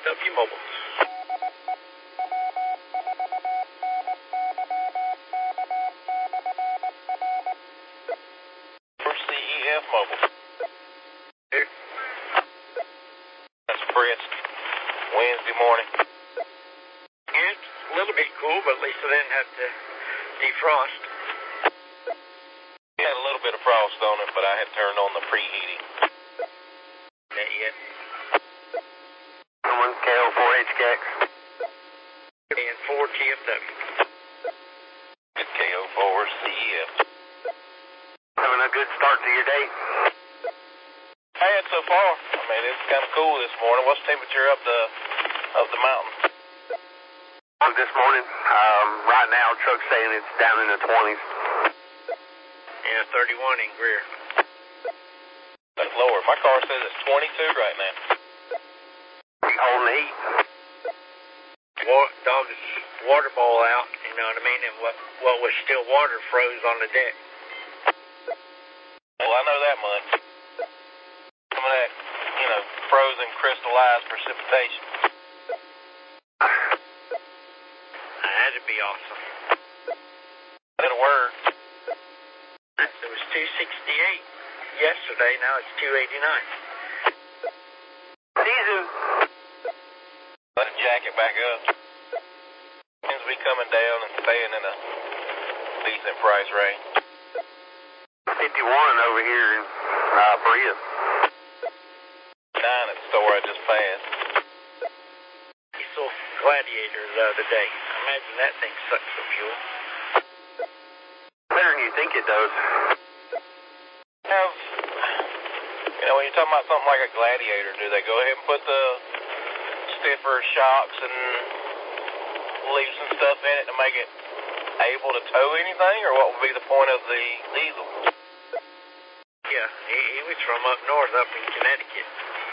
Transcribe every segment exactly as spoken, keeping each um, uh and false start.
W Mobile. For C E F Mobile. Here. That's Fritz. Wednesday morning. It's a little bit cool, but at least I didn't have to defrost. It had a little bit of frost on it, but I had turned on the preheating. Not yet. One K O four H K X. And four T F W. K O four C E F. Having a good start to your day? I had so far. I mean, it's kind of cool this morning. What's the temperature up the up the mountain? This morning, um, right now, truck's saying it's down in the twenties. Yeah, thirty-one in Greer. That's lower. My car says it's twenty-two right now. You holding the heat? Wa- dog's water bowl out, you know what I mean? And what, what was still water froze on the deck. Well, I know that much. Some of that, you know, frozen crystallized precipitation. That'd be awesome. It'll work. It was two sixty-eight yesterday, now it's two eighty-nine. Season. Let it jack it back up. Seems to be coming down and staying in a decent price range. fifty-one over here in uh, Berea. Nine at the store I just passed. Diesel Gladiator the other day. Imagine that thing sucks the fuel. Better than you think it does. Have, you know, when you're talking about something like a Gladiator, do they go ahead and put the stiffer shocks and leaves and stuff in it to make it able to tow anything, or what would be the point of the diesel? Yeah, he, he was from up north, up in Connecticut.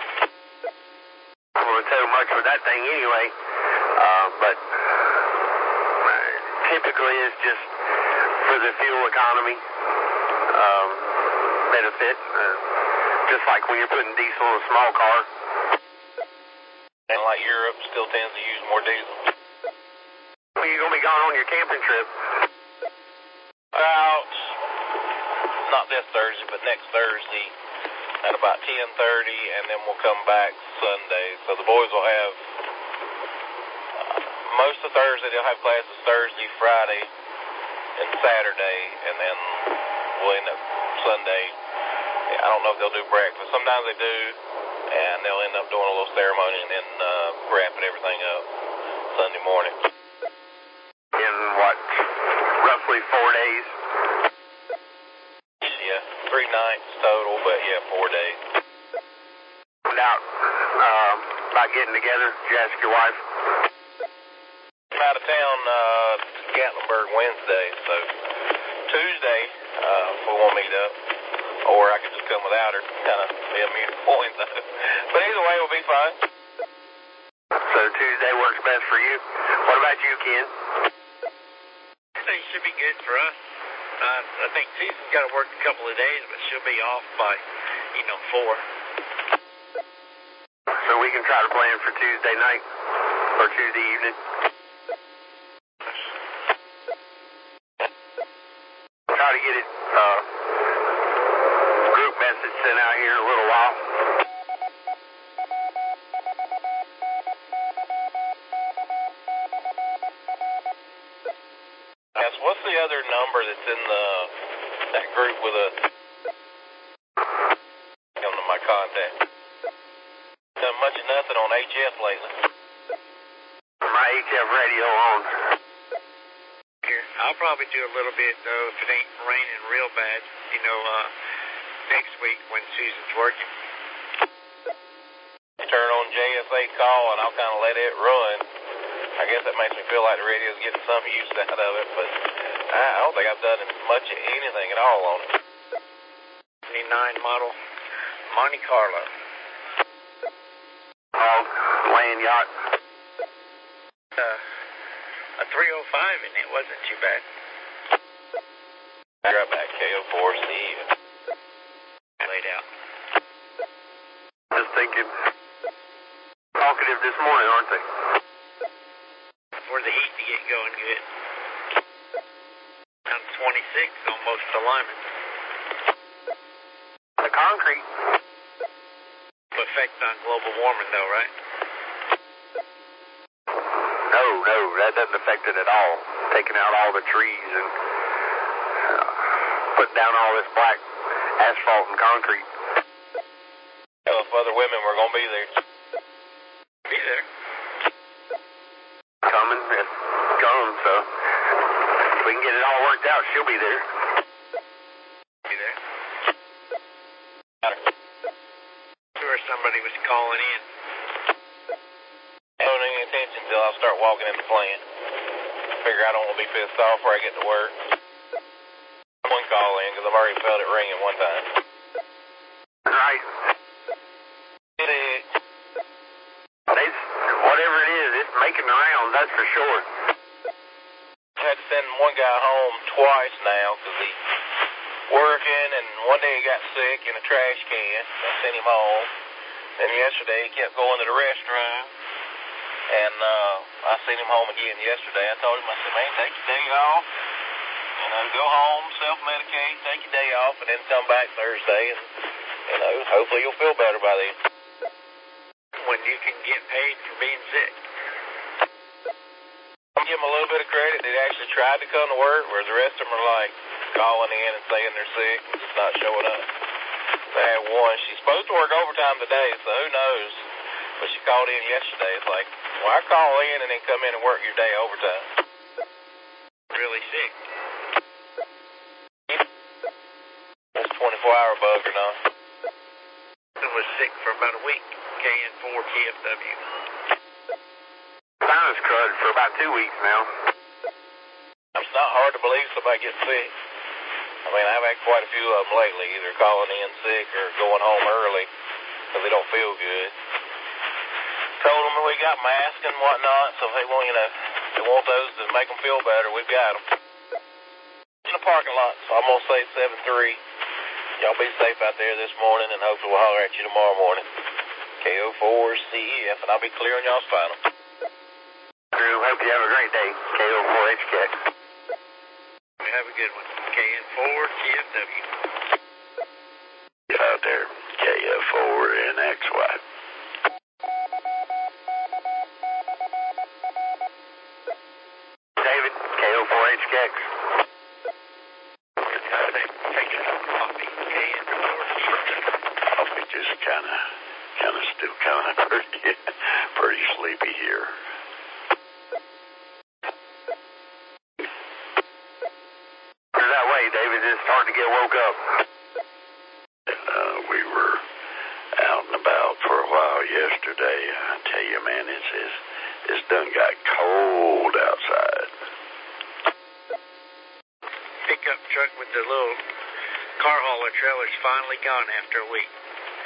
I don't want to tell much with that thing anyway, uh, but uh, typically it's just for the fuel economy um, benefit, uh, just like when you're putting diesel in a small car. And like Europe still tends to use more diesel. Well, you're going to be gone on your camping trip? About, not this Thursday, but next Thursday at about ten thirty, and then we'll come back Sunday. So the boys will have, uh, most of Thursday, they'll have classes Thursday, Friday, and Saturday, and then we'll end up Sunday. I don't know if they'll do breakfast. Sometimes they do, and they'll end up doing a little ceremony and then uh, wrapping everything up Sunday morning. In what, roughly four days? Yeah, three nights total, but yeah, four days. Now, uh, about getting together, did you ask your wife? I'm out of town uh, to Gatlinburg Wednesday, so Tuesday uh, if we want to meet up, or I could just come without her. Kind of be a mute point, though. But either way, it'll be fine. So Tuesday works best for you. What about you, Ken? I think it should be good for us. Uh, I think Susan's got to work a couple of days, but she'll be off by, you know, four. So we can try to plan for Tuesday night or Tuesday evening. Try to get it uh, group message sent out here in a little while. Yes, what's the other number that's in the that group with a come to my contact? Done much of nothing on H F lately. My H F radio on. Here, I'll probably do a little bit, though, if it ain't raining real bad, you know, uh, next week when Susan's working. Turn on J S A call and I'll kind of let it run. I guess that makes me feel like the radio's getting some use out of it, but I don't think I've done much of anything at all on it. seventy-nine model Monte Carlo. Oh, land yacht. Uh, a three oh five, and it wasn't too bad. Be right back, K O four C. Laid out. Just thinking, talking talkative this morning, aren't they? For the heat to get going good. I'm twenty-six on most alignment. The concrete. Effect on global warming, though, right? No, no, that doesn't affect it at all. Taking out all the trees and uh, putting down all this black asphalt and concrete. Well, if other women were going to be there. Be there. Coming, it comes, so if we can get it all worked out, she'll be there. Be there. Sure, somebody was calling in. I don't pay any attention until I start walking in the plant. Figure I don't want to be pissed off before I get to work. One call in because I've already felt it ringing one time. Right. It is. It's, whatever it is, it's making the rounds, that's for sure. I had to send one guy home twice now because he's working, and one day he got sick in a trash can. I sent him home. And yesterday he kept going to the restroom. And uh, I sent him home again yesterday. I told him, I said, man, take your day off. You know, go home, self-medicate, take your day off, and then come back Thursday. And, you know, hopefully you'll feel better by then. When you can get paid for being sick. I'll give him a little bit of credit. They actually tried to come to work, whereas the rest of them are like calling in and saying they're sick and just not showing up. They had one. She's supposed to work overtime today, so who knows? But she called in yesterday. It's like, why call in and then come in and work your day overtime? Really sick. It's a twenty-four hour bug or not. I was sick for about a week. K N four T F W. Sinus crud for about two weeks now. It's not hard to believe somebody gets sick. I mean, I've had quite a few of them lately, either calling in sick or going home early because they don't feel good. Told them we got masks and whatnot, so if they want, you know, if they want those to make them feel better, we've got them. In the parking lot, so I'm going to say seven three. Y'all be safe out there this morning, and hopefully we'll holler at you tomorrow morning. K O four C E F, and I'll be clear on y'all's final. Drew, hope you have a great day. K O four H K X. Have a good one. K N four T F W. Out there, K F four N X Y. David, K O four H K X. Taking some coffee. K N four T F W. Coffee just kind of, kind of still kind of pretty, pretty sleepy here. That way, David, it's starting to get woke up. Uh, we were out and about for a while yesterday. I tell you, man, it's it's, it's done got cold outside. Pickup truck with the little car hauler trailer's finally gone after a week.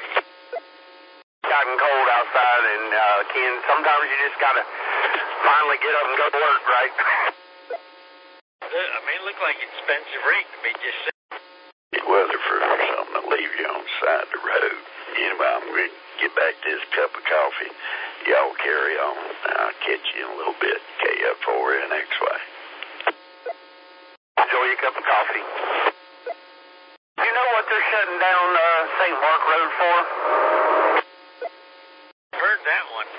Gotten cold outside, and uh, Ken, sometimes you just gotta finally get up and go to work, right? I mean, it looked like expensive rate to be just sitting. The weather for something to leave you on the side of the road. Anyway, I'm going to get back to this cup of coffee. Y'all carry on. I'll catch you in a little bit. K F four N X Y. Enjoy your cup of coffee. You know what they're shutting down uh, Saint Mark Road for? Heard that one.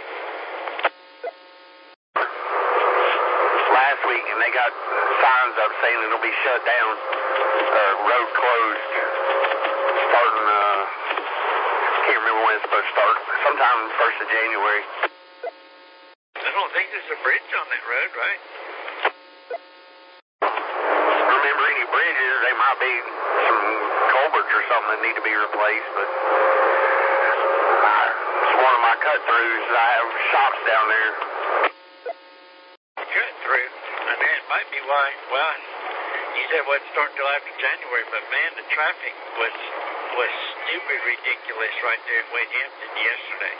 Last week, and they got signs up saying it'll be shut down, uh, road closed, starting, uh, can't remember when it's supposed to start, sometime first of January. I don't think there's a bridge on that road, right? Remember any bridges, they might be some culverts or something that need to be replaced, but I, it's one of my cut-throughs. I have shops down there. Cut through. I mean, it might be why, well, you said it wouldn't start until after January, but man, the traffic was was stupid ridiculous right there at Wade Hampton yesterday.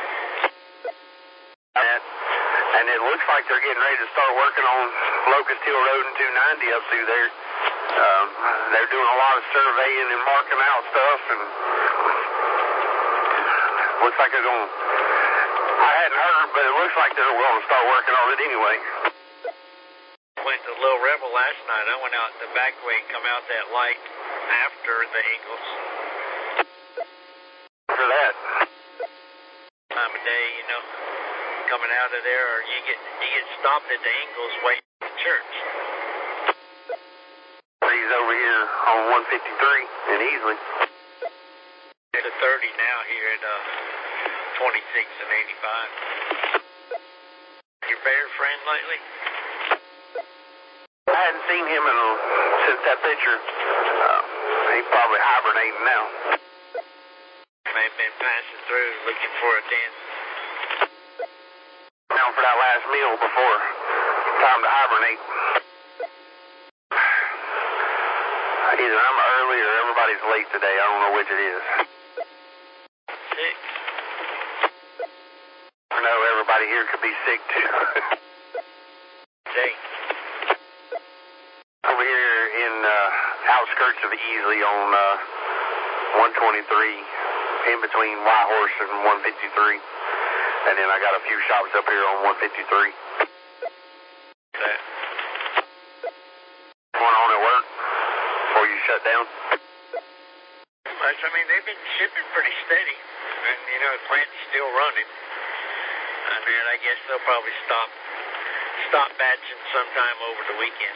And, and it looks like they're getting ready to start working on Locust Hill Road and two ninety up through there. Um, they're doing a lot of surveying and marking out stuff, and looks like they're going. I hadn't heard but it looks like they're going to start working on it anyway. Went to Little Rebel last night. I went out the back way and come out that light after the Eagles. For that. Time of day, you know, coming out of there, or you get you get stopped at the Eagles waiting for church. He's over here on one fifty-three in Easley. It's a thirty now here at uh, twenty-six and eighty-five. Your bear friend lately? I hadn't seen him in a, since that picture. Uh, he's probably hibernating now. May have been passing through looking for a den. Down for that last meal before time to hibernate. Either I'm early or everybody's late today. I don't know which it is. Six. I know everybody here could be sick too. Jake. Over here in uh, outskirts of Easley on uh, one twenty-three, in between White Horse and one fifty-three. And then I got a few shops up here on one fifty-three. That. Going on at work before you shut down? Much. I mean, they've been shipping pretty steady. And, you know, the plant's still running. I mean, I guess they'll probably stop stop batching sometime over the weekend.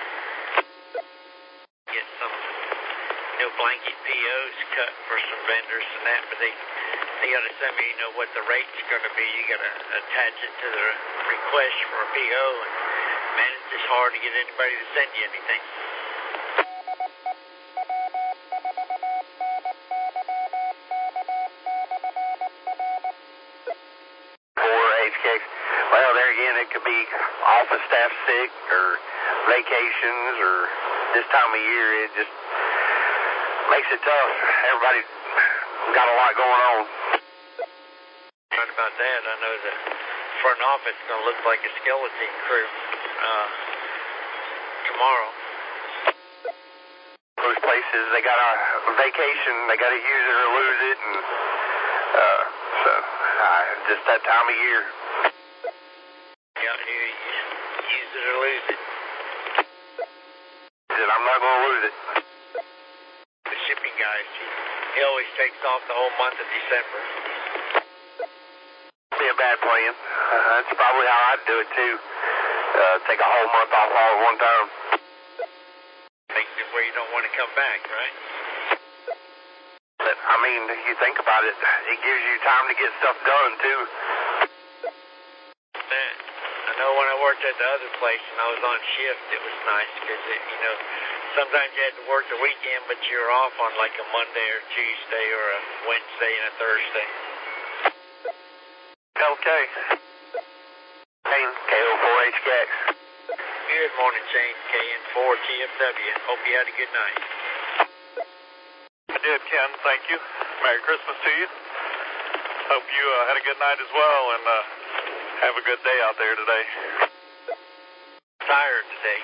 Get some new blanket P Os cut for some vendors and that, but they they got to send me, you know, what the rate's going to be. You got to attach it to the request for a P O, and man, it's just hard to get anybody to send you anything. Well, there again, it could be office staff sick or vacations or this time of year. It just makes it tough. Everybody's got a lot going on. Right about that, I know the front office is going to look like a skeleton crew uh, tomorrow. Those places, they got a vacation, they got to use it or lose it, and uh, so uh, just that time of year. Yeah, you, you use it or lose it. He said, I'm not going to lose it. The shipping guys, he, he always takes off the whole month of December. Be a bad plan. Uh, that's probably how I'd do it too. Uh, take a whole month off all at one time. Makes it where you don't want to come back, right? But, I mean, if you think about it, it gives you time to get stuff done too. Man, I know when I worked at the other place and I was on shift, it was nice because, you know, sometimes you had to work the weekend, but you were off on like a Monday or Tuesday or a Wednesday and a Thursday. L K. K O four H K X. Good morning, Shane. K N four T F W. Hope you had a good night. I did, Ken. Thank you. Merry Christmas to you. Hope you uh, had a good night as well, and uh, have a good day out there today. Tired today.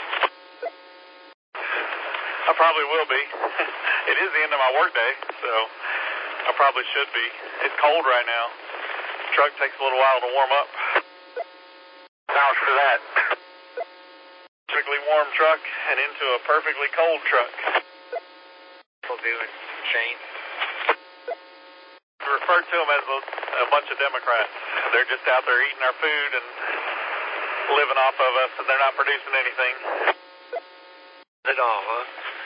I probably will be. It is the end of my workday, so I probably should be. It's cold right now. The truck takes a little while to warm up. Thanks for that. Perfectly warm truck and into a perfectly cold truck. What doing, Shane? We refer to them as a, a bunch of Democrats. They're just out there eating our food and living off of us, and they're not producing anything. At all, huh?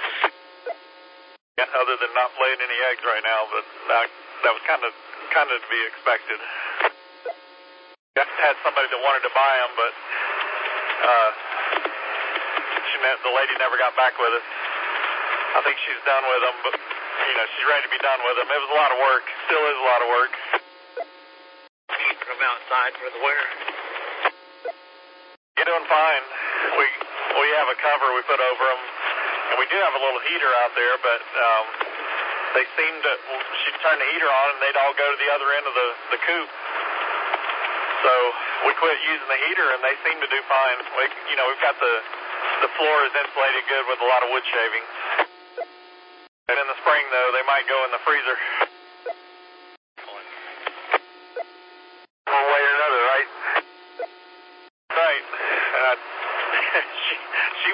Yeah, other than not laying any eggs right now, but I, that was kind of kind of to be expected. I had somebody that wanted to buy them, but uh, she ne- the lady never got back with us. I think she's done with them, but you know she's ready to be done with them. It was a lot of work. Still is a lot of work. Keeping them outside for the winter. You're doing fine. We we have a cover we put over them, and we do have a little heater out there, but um, they seem to. She'd turn the heater on, and they'd all go to the other end of the the coop. So we quit using the heater, and they seem to do fine. We, you know, we've got the the floor is insulated good with a lot of wood shavings. And in the spring, though, they might go in the freezer. One way or another,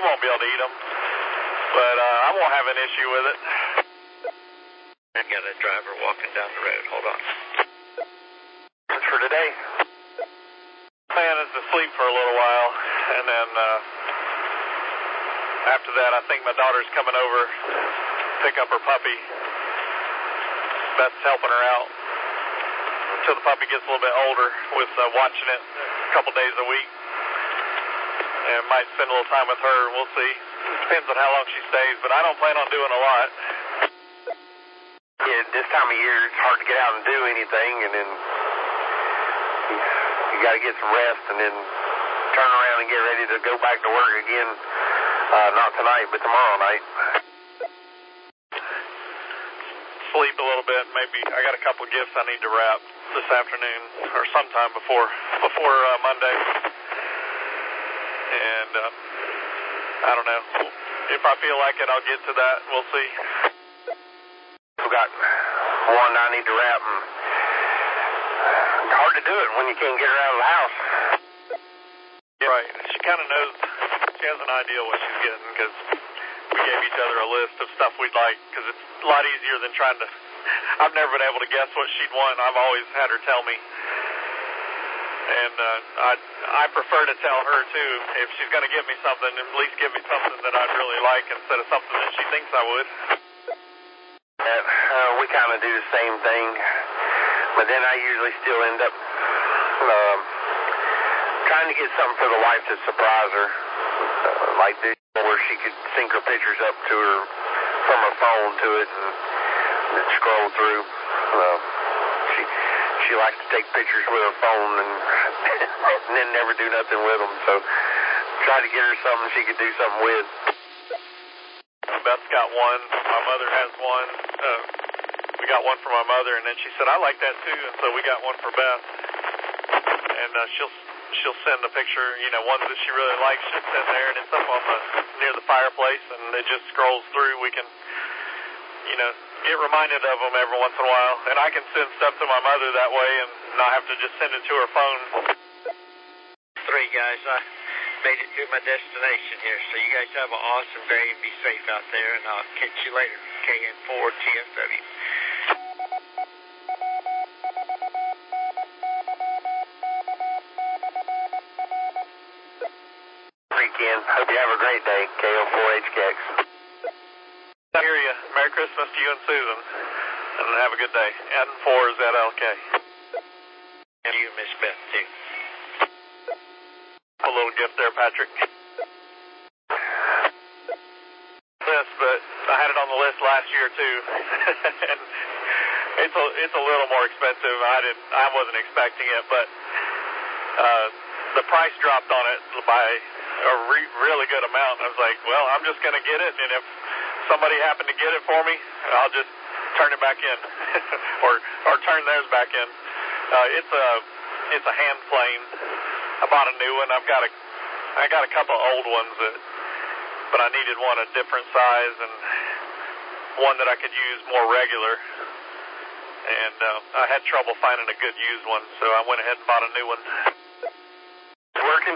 won't be able to eat them, but uh, I won't have an issue with it. I got a driver walking down the road. Hold on. That's for today. Plan is to sleep for a little while, and then uh, after that, I think my daughter's coming over to pick up her puppy. Beth's helping her out until the puppy gets a little bit older with uh, watching it a couple days a week. And might spend a little time with her. We'll see. Depends on how long she stays, but I don't plan on doing a lot. Yeah, this time of year, it's hard to get out and do anything, and then you, you got to get some rest, and then turn around and get ready to go back to work again. Uh, not tonight, but tomorrow night. Sleep a little bit. Maybe I got a couple of gifts I need to wrap this afternoon or sometime before before uh, Monday. And uh, I don't know. If I feel like it, I'll get to that. We'll see. We got one I need to wrap, and it's hard to do it when you can't get her out of the house. Yeah, right. She kind of knows. She has an idea what she's getting because we gave each other a list of stuff we'd like because it's a lot easier than trying to. I've never been able to guess what she'd want. I've always had her tell me. And uh, I I prefer to tell her, too. If she's going to give me something, at least give me something that I'd really like instead of something that she thinks I would. Uh, uh, we kind of do the same thing, but then I usually still end up um, trying to get something for the wife to surprise her, uh, like this, where she could sync her pictures up to her from her phone to it and, and scroll through. Uh, she she likes to take pictures with her phone and, and then never do nothing with them. So try to get her something she could do something with. Beth's got one. My mother has one. Uh, we got one for my mother, and then she said, I like that too, and so we got one for Beth. And uh, she'll she'll send a picture, you know, ones that she really likes, she'll send there, and it's up on the near the fireplace, and it just scrolls through. We can, you know, get reminded of them every once in a while. And I can send stuff to my mother that way and not have to just send it to her phone. Three guys, I made it to my destination here. So you guys have an awesome day and be safe out there, and I'll catch you later. K N four T F W. Weekend. Hope you have a great day. K O four H K X. I hear you. Merry Christmas to you and Susan. And have a good day. Adam four is at L K. And you, Miss Beth, too. A little gift there, Patrick. This, but I had it on the list last year too. And it's a it's a little more expensive. I didn't I wasn't expecting it, but uh, the price dropped on it by a re really good amount. I was like, well, I'm just going to get it, and if somebody happened to get it for me, I'll just turn it back in, or or turn theirs back in. Uh, it's a it's a hand plane. I bought a new one. I've got a I got a couple old ones that, but I needed one a different size and one that I could use more regular. And uh, I had trouble finding a good used one, so I went ahead and bought a new one. It's working?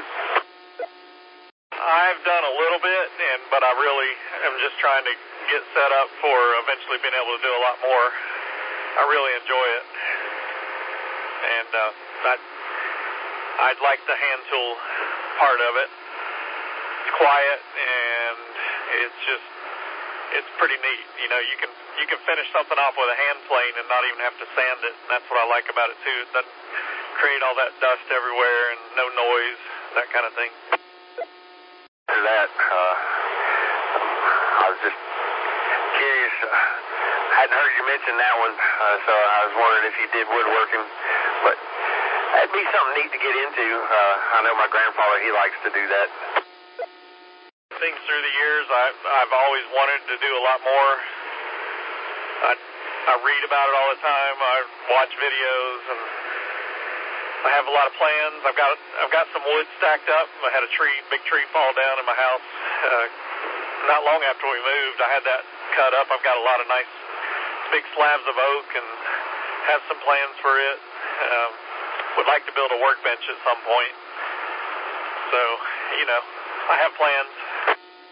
I've done a little bit, and but I really am just trying to get set up for eventually being able to do a lot more. I really enjoy it. And uh, I, I'd like the hand tool part of it. It's quiet, and it's just, it's pretty neat. You know, you can you can finish something off with a hand plane and not even have to sand it. And that's what I like about it, too. It doesn't create all that dust everywhere and no noise, that kind of thing. To that, uh, I was just curious. Uh, I hadn't heard you mention that one, uh, so I was wondering if you did woodworking. But that'd be something neat to get into. Uh, I know my grandfather, he likes to do that. Things through the years, I, I've always wanted to do a lot more. I, I read about it all the time. I watch videos, and I have a lot of plans. I've got I've got some wood stacked up. I had a tree, big tree fall down in my house uh, not long after we moved. I had that cut up. I've got a lot of nice big slabs of oak and have some plans for it. Um, would like to build a workbench at some point. So, you know, I have plans.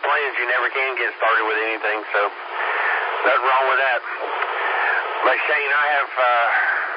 plans, you never can get started with anything, so nothing wrong with that. But Shane, I have, uh,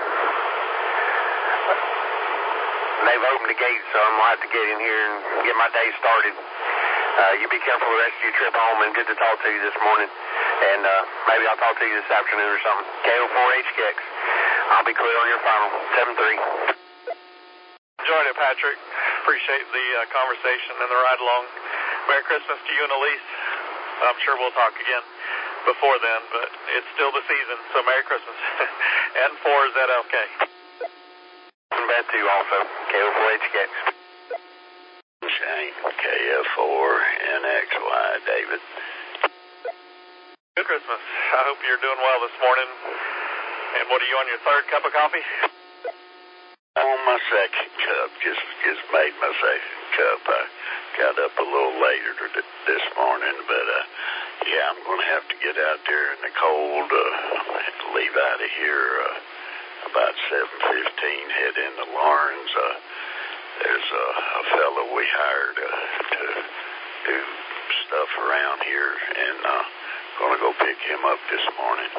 they've opened the gates, so I'm going to have to get in here and get my day started. Uh, you be careful the rest of your trip home, and good to talk to you this morning. And uh, maybe I'll talk to you this afternoon or something. K O four H K X. I'll be clear on your final. seven three. Enjoyed it, Patrick. Appreciate the uh, conversation and the ride along. Merry Christmas to you and Elise. I'm sure we'll talk again before then, but it's still the season, so Merry Christmas. And four Z L K. And that too also. K O four H K X. Shane, K F four N X Y, David. Good Christmas. I hope you're doing well this morning. And what are you on your third cup of coffee? I'm on my second cup. Just just made my second cup. I got up a little later th- this morning, but uh, yeah, I'm going to have to get out there in the cold. Uh, leave out of here uh, about seven fifteen. Head into Lawrence. Uh, there's a, a fellow we hired uh, to do stuff around here, and uh, going to go pick him up this morning.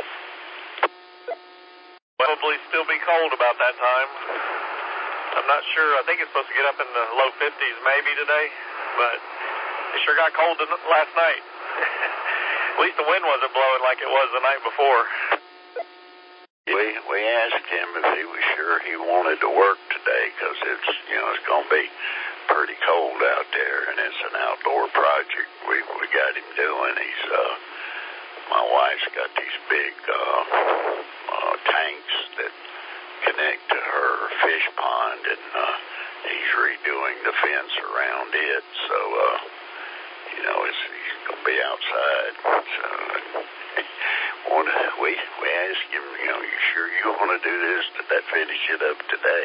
Probably still be cold about that time. I'm not sure. I think it's supposed to get up in the low fifties maybe today, but it sure got cold last night. At least the wind wasn't blowing like it was the night before. We we asked him if he was sure he wanted to work today, because it's, you know, it's going to be pretty cold out there, and it's an outdoor project we we got him doing. He's uh, my wife's got these big uh, uh, tanks that connect to her fish pond, and uh, he's redoing the fence around it. So uh, you know, it's, he's going to be outside. So uh, we we asked him, you know, you sure you want to do this? Did that finish it up today?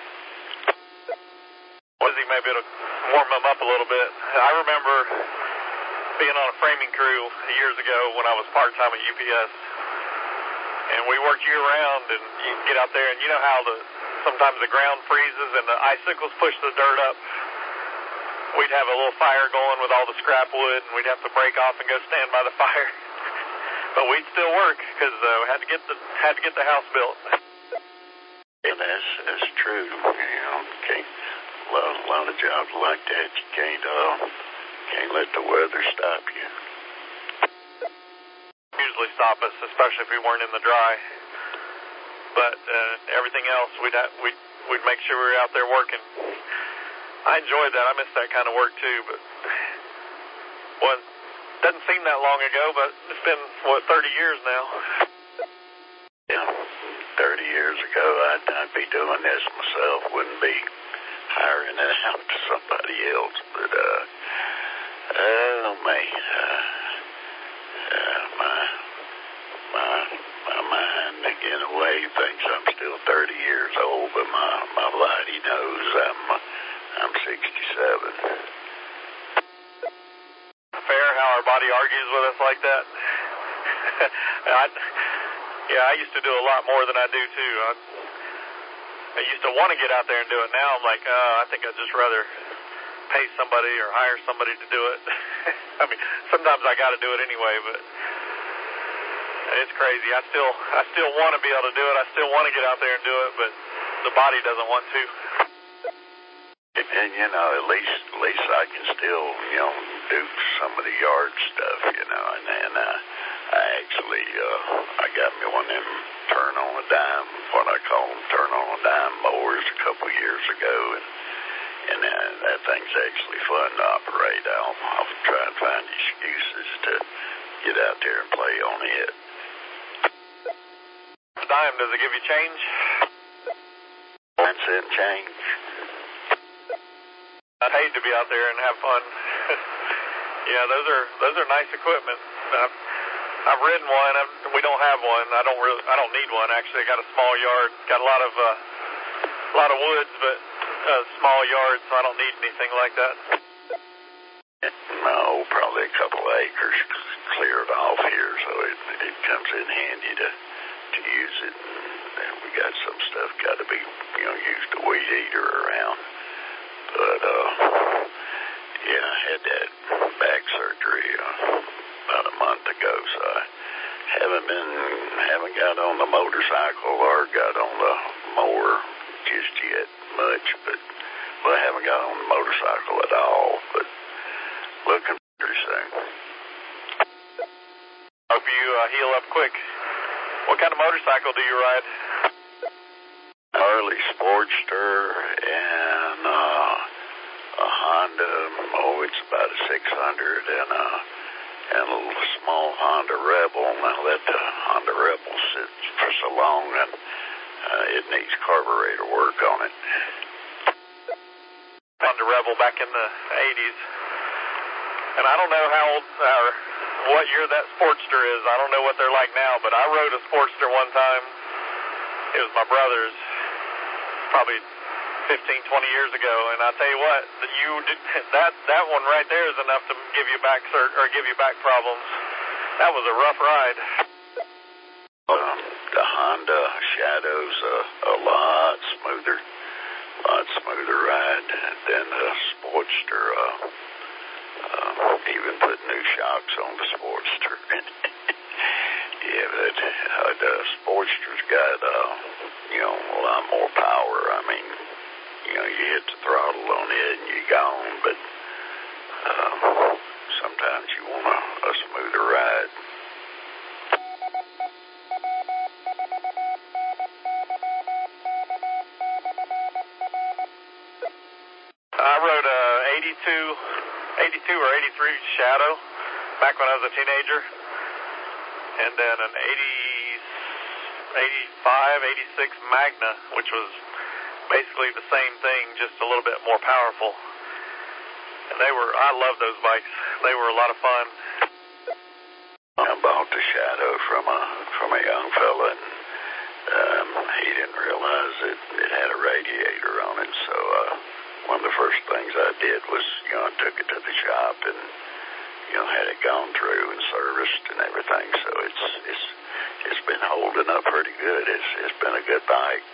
Was he maybe it'll warm him up a little bit? I remember being on a framing crew years ago when I was part-time at U P S, and we worked year-round, and you get out there, and you know how the sometimes the ground freezes and the icicles push the dirt up. We'd have a little fire going with all the scrap wood, and we'd have to break off and go stand by the fire. But we'd still work because uh, we had to get the had to get the house built. And that's that's true. You know, can't a lot, a lot of jobs like that. You can't uh, can't let the weather stop you. Usually stop us, especially if we weren't in the dry. But uh, everything else, we'd ha- we'd we'd make sure we were out there working. I enjoyed that. I missed that kind of work too. But well, doesn't seem that long ago, but it's been what thirty years now. Yeah, thirty years ago, I'd, I'd be doing this myself. Wouldn't be hiring it out to somebody else. But uh, oh man, uh, uh, my my my mind in a way thinks I'm still thirty years old, but my my body knows I'm I'm sixty-seven. Fair how our body argues with us like that. I, yeah, I used to do a lot more than I do too. I, I used to want to get out there and do it. Now I'm like, uh, I think I'd just rather pay somebody or hire somebody to do it. I mean, sometimes I got to do it anyway, but it's crazy. I still, I still want to be able to do it. I still want to get out there and do it, but the body doesn't want to. And, and you know, at least, at least I can still, you know, do some of the yard stuff, you know. And then uh, I actually, uh, I got me one of them turn on a dime, what I call them turn on a dime mowers a couple of years ago, and and uh, that thing's actually fun to operate. I'll, I'll try and find excuses to get out there and play on it. Dime, does it give you change? One cent change. I'd hate to be out there and have fun. Yeah, those are those are nice equipment. I've, I've ridden one. I've, we don't have one. I don't really. I don't need one actually. I got a small yard. Got a lot of uh, a lot of woods, but a small yard, so I don't need anything like that. No, probably a couple of acres cleared off here, so it it comes in handy to to use it. And we got some stuff got to be, you know, used a weed eater around. But uh, yeah, I had that back surgery uh, got on the motorcycle or got on the mower just yet much, but well, I haven't got on the motorcycle at all, but looking pretty soon. Hope you uh, heal up quick. What kind of motorcycle do you ride? Harley Sportster and uh, a Honda, oh, it's about a six hundred, and a, and a little small Honda Rebel. Now that the Honda Rebel sits for so long, and uh, it needs carburetor work on it. Honda Rebel back in the eighties. And I don't know how old or what year that Sportster is. I don't know what they're like now, but I rode a Sportster one time. It was my brother's, probably fifteen, twenty years ago. And I tell you what, you did, that that one right there is enough to give you back cert, or give you back problems. That was a rough ride. Um, the Honda Shadow's a, a lot smoother, lot smoother ride than the Sportster. Uh, uh, even put new shocks on the Sportster. Yeah, but uh, the Sportster's got, uh, you know, a lot more power. I mean, you know, you hit the throttle on it and you're gone, but uh, sometimes you want a, a smoother ride. I rode a eighty-two, eighty-two or eighty-three Shadow back when I was a teenager. And then an eighty, eighty-five, eighty-six Magna, which was basically the same thing, just a little bit more powerful. And they were, I love those bikes. They were a lot of fun. I bought the Shadow from a from a young fella, and um, he didn't realize it, it had a radiator on it. So uh, one of the first things I did was, you know, I took it to the shop and, you know, had it gone through and serviced and everything. So it's it's it's been holding up pretty good. It's it's been a good bike.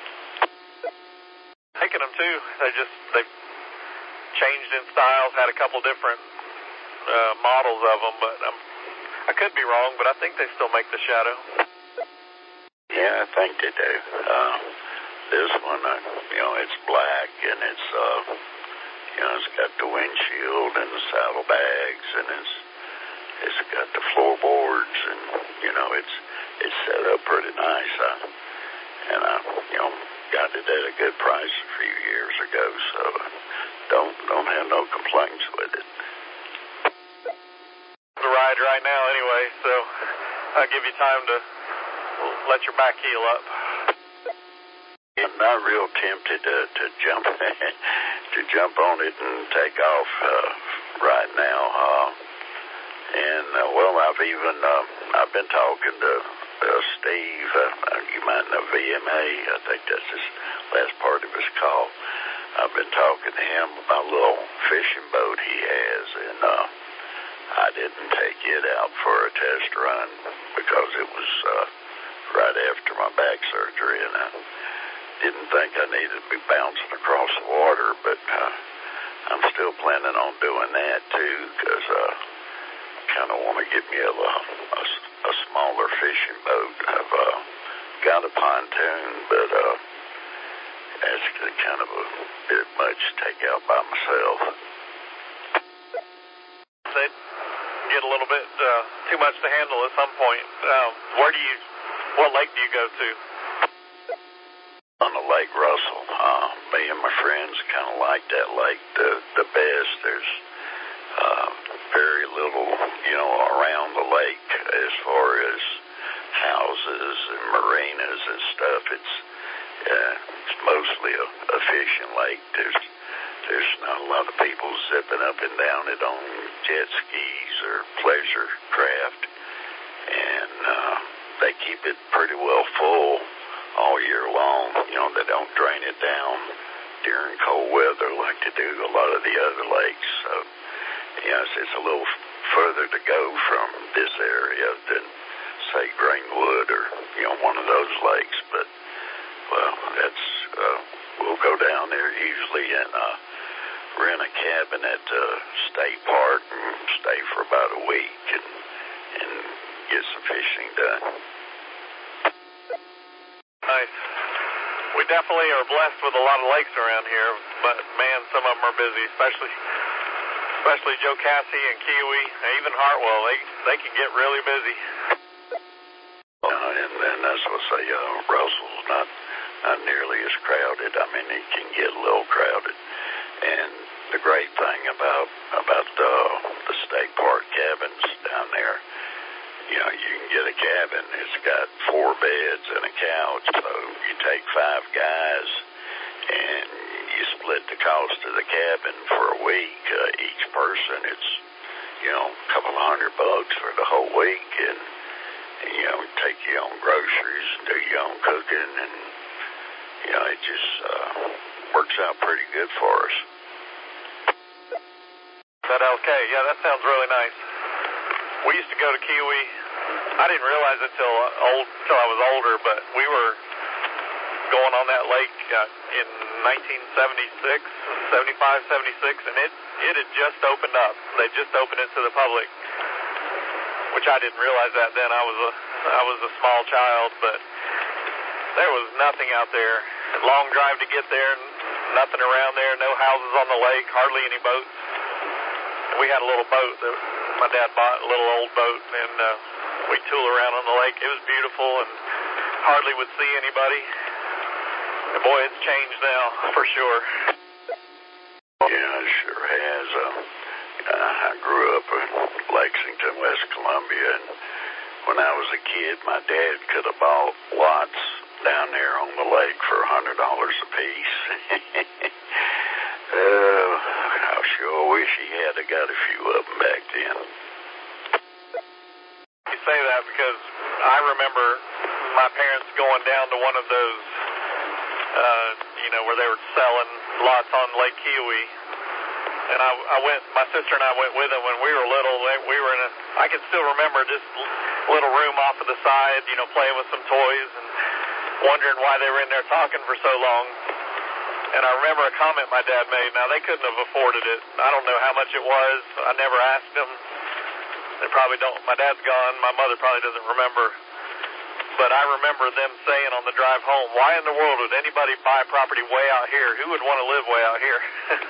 Taking them too. They just they changed in styles. Had a couple different uh, models of them, but um, I could be wrong. But I think they still make the Shadow. Yeah, I think they do. Uh, this one, uh, you know, it's black and it's uh, you know, it's got the windshield and the saddlebags, and it's it's got the floorboards, and you know, it's it's set up pretty nice. I, and I, you know, got it at a good price a few years ago, so don't don't have no complaints with it. The ride right now, anyway, so I'll give you time to let your back heal up. I'm not real tempted to to jump to jump on it and take off uh, right now. Uh, and uh, well, I've even uh, I've been talking to uh, Steve. Uh, you might know V M A. I think that's his last part of his call. I've been talking to him about a little fishing boat he has, and uh, I didn't take it out for a test run because it was uh, right after my back surgery, and I didn't think I needed to be bouncing across the water, but uh, I'm still planning on doing that too, because I uh, kind of want to get me a, a, a smaller fishing boat. I've uh, got a pontoon, but uh, that's kind of a bit much to take out by myself. They get a little bit uh, too much to handle at some point. Um, where do you, what lake do you go to? On the Lake Russell. Uh, me and my friends kind of like that lake the, the best. There's uh, very little, you know, around the lake as far as houses and marinas and stuff. It's uh, it's mostly a, a fishing lake. There's there's not a lot of people zipping up and down it on jet skis or pleasure craft, and uh, they keep it pretty well full all year long. You know, they don't drain it down during cold weather like they do a lot of the other lakes. So, you know, it's, it's a little further to go from this area than, say, Greenwood or, you know, one of those lakes. But, well, that's, uh, we'll go down there usually and uh, rent a cabin at the state park and stay for about a week and, and get some fishing done. we definitely are blessed with a lot of lakes around here, but man, some of them are busy, especially especially Jocassee and Kiowee, and even Hartwell. They they can get really busy. Uh, and, and that's what I say, uh, Russell's not not nearly as crowded. I mean, it can get a little crowded. And the great thing about about uh, the state park cabins down there, you know, you can get a cabin. It's got four beds and a couch, so you take five guys and you split the cost of the cabin for a week. Uh, each person, it's, you know, a couple of hundred bucks for the whole week, and, and you know, take your own groceries and do your own cooking, and you know, it just uh, works out pretty good for us. That okay? Yeah, that sounds really nice. We used to go to Kiowee. I didn't realize it till old, till I was older, but we were going on that lake uh, in nineteen seventy-six, seventy-five, seventy-six, and it it had just opened up. They just opened it to the public, which I didn't realize that then. I was a I was a small child, but there was nothing out there. Long drive to get there, nothing around there, no houses on the lake, hardly any boats. We had a little boat that my dad bought, a little old boat, and uh, we tool around on the lake. It was beautiful and hardly would see anybody. And boy, it's changed now, for sure. Yeah, it sure has. Uh, I grew up in Lexington, West Columbia, and when I was a kid, my dad could have bought lots down there on the lake for a hundred dollars a piece. uh, I sure wish he had have got a few of them back then. You say that because I remember my parents going down to one of those, uh, you know, where they were selling lots on Lake Kiowee. And I, I went, my sister and I went with them when we were little. We were in a, I can still remember this little room off of the side, you know, playing with some toys and wondering why they were in there talking for so long. And I remember a comment my dad made. Now, they couldn't have afforded it. I don't know how much it was. I never asked them. They probably don't. My dad's gone. My mother probably doesn't remember. But I remember them saying on the drive home, why in the world would anybody buy property way out here? Who would want to live way out here?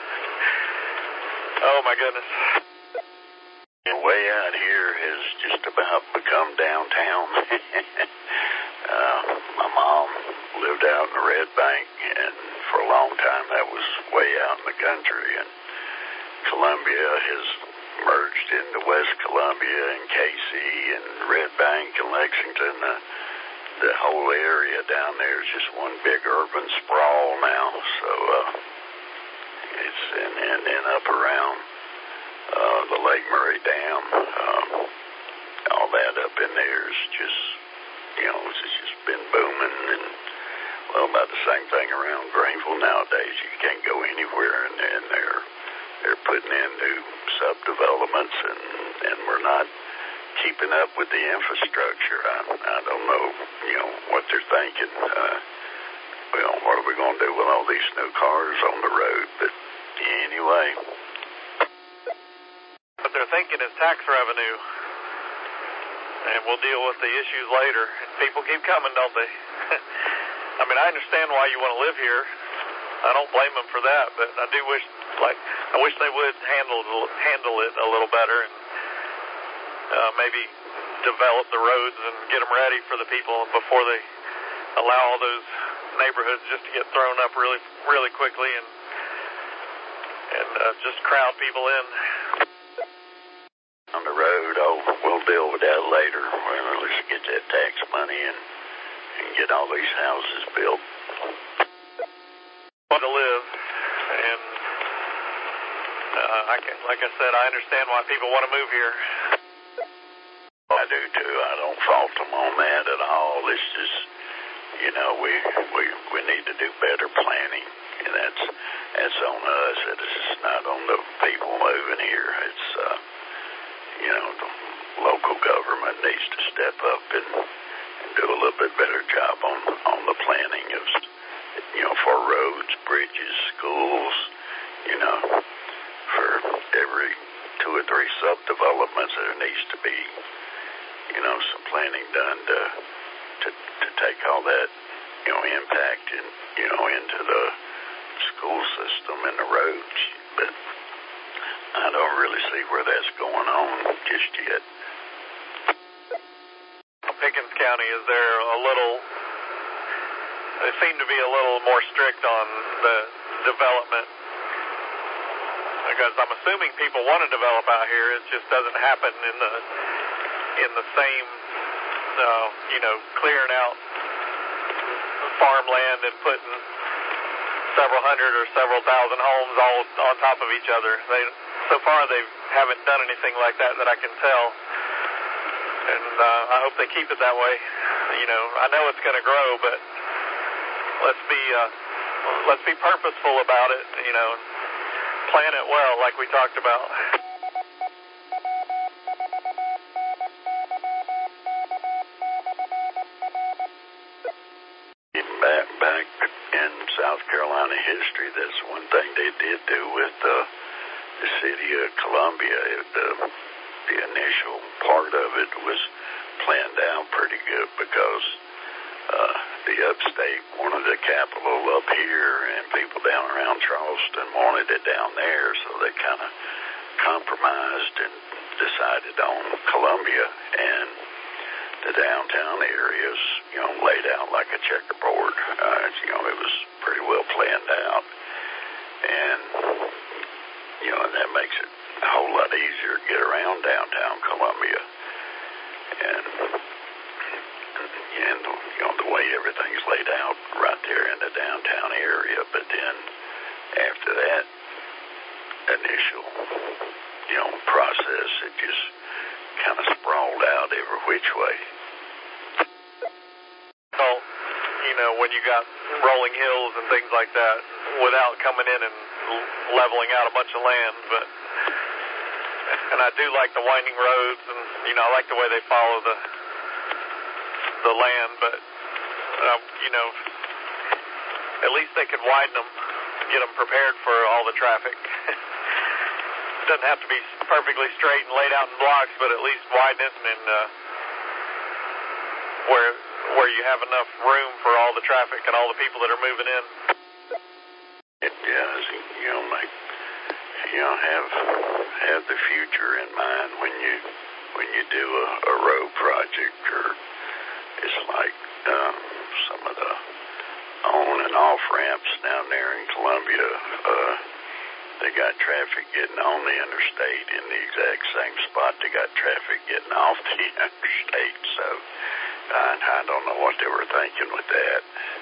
Oh, my goodness. And way out here has just about become downtown. uh, my mom lived out in the Red Bank, and for a long time that was way out in the country. And Columbia has merged into West Columbia and Casey and Red Bank and Lexington. Uh, the whole area down there is just one big urban sprawl now. So uh, it's and, and, and up around uh, the Lake Murray Dam. Um, all that up in there is just, you know, it's just been booming. And well, about the same thing around Greenville nowadays. You can't go anywhere, and, and they're they're putting in new subdevelopments, and and we're not keeping up with the infrastructure. I, I don't know, you know, what they're thinking. Uh, well, what are we going to do with all these new cars on the road? But anyway. What they're thinking is tax revenue, and we'll deal with the issues later. And people keep coming, don't they? I mean, I understand why you want to live here. I don't blame them for that, but I do wish, like, I wish they would handle handle it a little better, and uh, maybe develop the roads and get them ready for the people before they allow all those neighborhoods just to get thrown up really, really quickly and and uh, just crowd people in. On the road, oh, we'll deal with that later. Well, let's get that tax money and, and get all these houses built. To live, and uh, I can, like I said, I understand why people want to move here. I do too. I don't fault them on that at all. It's just, you know, we we we need to do better planning, and that's that's on us. It's not on the people moving here. It's uh, you know, the local government needs to step up and, and do a little bit better job on on the planning of, you know, for roads, bridges, schools, you know, for every two or three subdevelopments, there needs to be, you know, some planning done to to, to take all that you know, impacting, you know, into the school system and the roads. But I don't really see where that's going on just yet. Pickens County, is there a little, they seem to be a little more strict on the development, because I'm assuming people want to develop out here. It just doesn't happen in the in the same, uh, you know, clearing out farmland and putting several hundred or several thousand homes all on top of each other. They so far they haven't done anything like that that I can tell, and uh, I hope they keep it that way. You know, I know it's going to grow, but let's be uh, let's be purposeful about it. You know, plan it well, like we talked about. Back, back in South Carolina history, that's one thing they did do with uh, the city of Columbia. It, uh, the initial part of it was planned out pretty good because uh, the upstate wanted the capital up here, and people down around Charleston wanted it down there, so they kind of compromised and decided on Columbia, and the downtown areas, you know, laid out like a checkerboard. Uh, you know, it was pretty well planned out, and you know, and that makes it a whole lot easier to get around downtown Columbia. And and you know, the way everything's laid out right there in the downtown area. But then after that initial, you know, process, it just kind of sprawled out every which way. Well, you know, when you got rolling hills and things like that, without coming in and leveling out a bunch of land, but and I do like the winding roads, and you know, I like the way they follow the the land, but um, you know, at least they could widen them, get them prepared for all the traffic. It doesn't have to be perfectly straight and laid out in blocks, but at least widen it and uh, where where you have enough room for all the traffic and all the people that are moving in. It does, you know, like, you know, have have the future in mind when you when you do a, a road project, or it's like um, some of the on and off ramps down there in Columbia. Uh, they got traffic getting on the interstate in the exact same spot they got traffic getting off the interstate. So I, I don't know what they were thinking with that.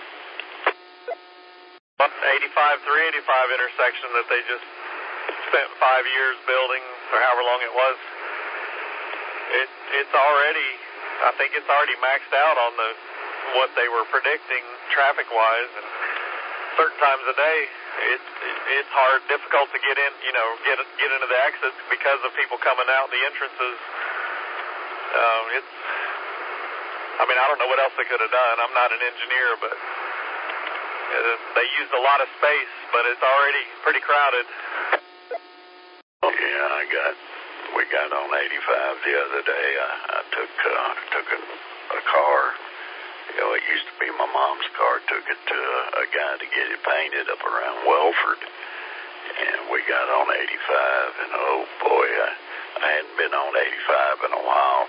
eighty-five, three eighty-five intersection that they just spent five years building, or however long it was. It it's already, I think it's already maxed out on the what they were predicting traffic-wise, and certain times a day, it's it's hard, difficult to get in, you know, get get into the exits because of people coming out the entrances. Um, it's, I mean, I don't know what else they could have done. I'm not an engineer, but they used a lot of space, but it's already pretty crowded. Yeah, I got, we got on eighty-five the other day. I, I took uh, took a, a car. You know, it used to be my mom's car. Took it to a, a guy to get it painted up around Welford, and we got on eighty-five. And oh boy, I, I hadn't been on eighty-five in a while.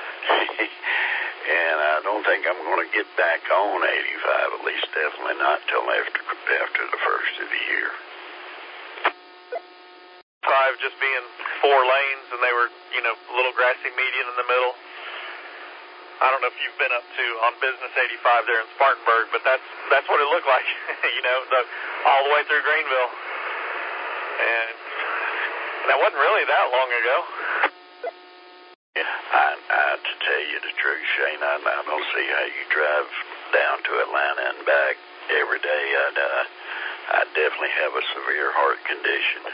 And I don't think I'm going to get back on eighty-five, at least definitely not till after after the first of the year. Five just being four lanes, and they were, you know, a little grassy median in the middle. I don't know if you've been up to on Business eighty-five there in Spartanburg, but that's that's what it looked like, you know, the, all the way through Greenville. And that wasn't really that long ago. Yeah, I, I, to tell you the truth, Shane, I, I don't see how you drive down to Atlanta and back every day. I'd, uh, I'd definitely have a severe heart condition.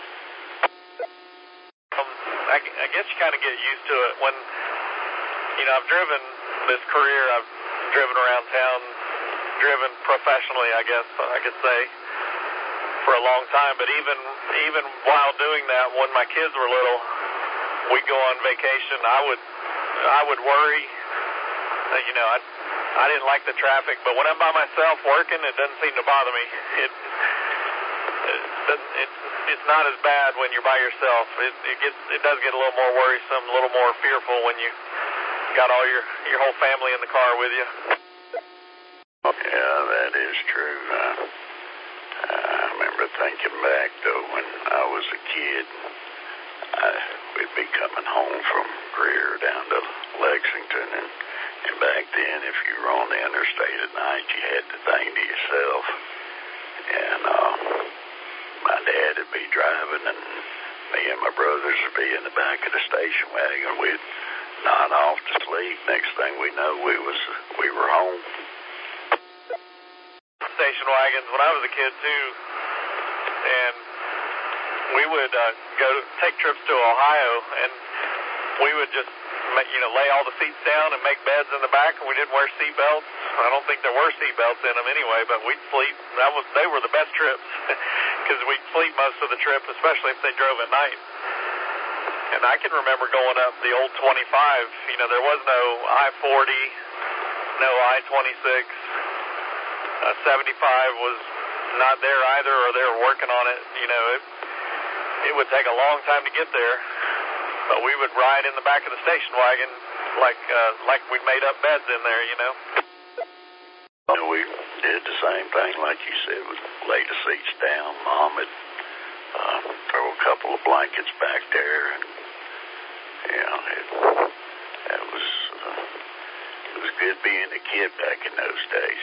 Um, I, I guess you kind of get used to it when, you know, I've driven this career, I've driven around town, driven professionally, I guess I could say, for a long time. But even even while doing that, when my kids were little, we'd go on vacation. I would I would worry, you know, I'd I didn't like the traffic, but when I'm by myself working, it doesn't seem to bother me. It, it doesn't, it's it's not as bad when you're by yourself. It it gets it does get a little more worrisome, a little more fearful when you got all your your whole family in the car with you. Yeah, that is true. Uh, I remember thinking back though when I was a kid, I, we'd be coming home from Greer down to Lexington, and, and back then, if you were on the interstate at night, you had the thing to yourself. And uh, my dad would be driving, and me and my brothers would be in the back of the station wagon. We'd nod off to sleep. Next thing we know, we was we were home. Station wagons when I was a kid too, and we would uh, go take trips to Ohio, and we would just make, you know lay all the seats down and make beds in the back, and we didn't wear seat belts. I don't think there were seat belts in them anyway, but we'd sleep. That was they were the best trips because we'd sleep most of the trip, especially if they drove at night. And I can remember going up the old twenty-five. You know, there was no I forty, no I twenty-six. Uh, seventy-five was not there either, or they were working on it. You know, it, it would take a long time to get there, but we would ride in the back of the station wagon like uh, like we'd made up beds in there, you know. And we did the same thing, like you said, would lay the seats down. Mom would uh, throw a couple of blankets back there, and you know, it, that was uh, it was good being a kid back in those days.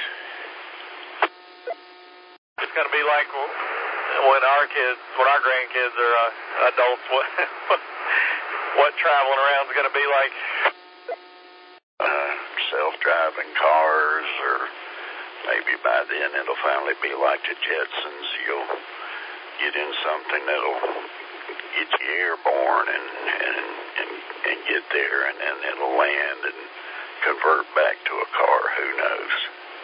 It's going to be like when our kids, when our grandkids are uh, adults, what, what traveling around is going to be like. Uh, self-driving cars, or maybe by then it'll finally be like the Jetsons. You'll get in something that'll get you airborne and, and, and, and get there, and then it'll land and convert back to a car. Who knows?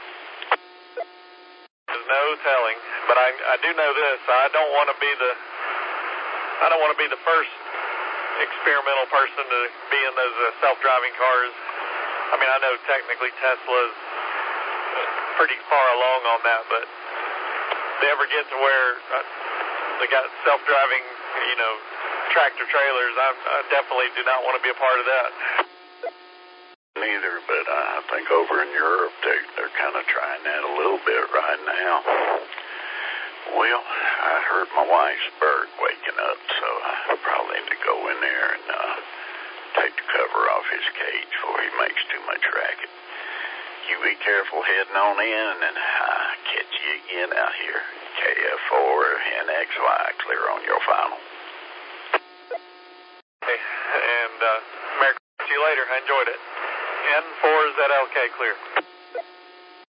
There's no telling, but I, I do know this. I don't want to be the I don't want to be the first experimental person to be in those uh, self-driving cars. I mean, I know technically Tesla's pretty far along on that, but if they ever get to where uh, they got self-driving, you know, tractor trailers, I, I definitely do not want to be a part of that. Neither, but I think over in Europe they, they're kind of trying that a little bit right now. Well, I heard my wife's bird waking up, so I probably need to go in there and uh, take the cover off his cage before he makes too much racket. You be careful heading on in, and I'll catch you again out here. K F four N X Y, clear on your final. Okay, and uh, Merry Christmas to you later. I enjoyed it. N four Z L K, clear.